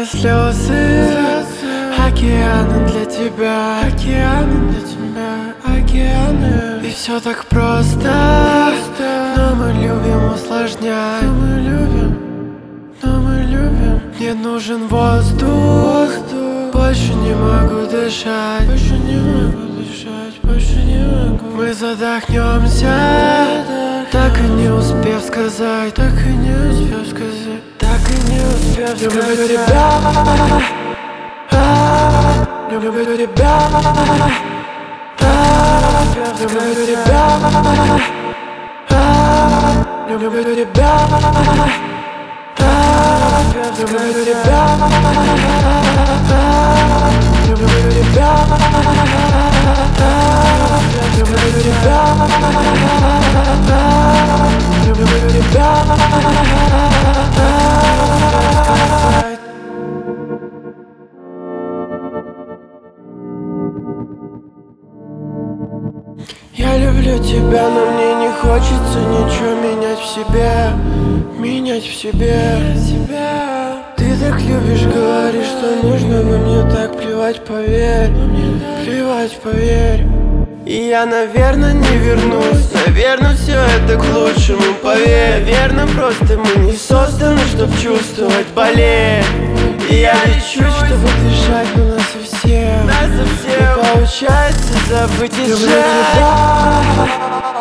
слезы, океаны для тебя, океаны. И все так просто, но мы любим усложнять, но мы любим. Мне нужен воздух, больше не могу дышать, больше не могу. Мы задохнемся, так и не успев сказать, люблю тебя, люблю тебя, люблю тебя, люблю тебя, люблю тебя, я люблю тебя, но мне не хочется ничего менять в себе, Ты так любишь говоришь, что нужно, но мне так плевать, поверь, И я, наверное, не вернусь, наверное, все это к лучшему, поверь. Наверное, просто мы не созданы, чтоб чувствовать болезнь. И я лечу, чтобы дышать, но нас совсем не получается забыть и жить.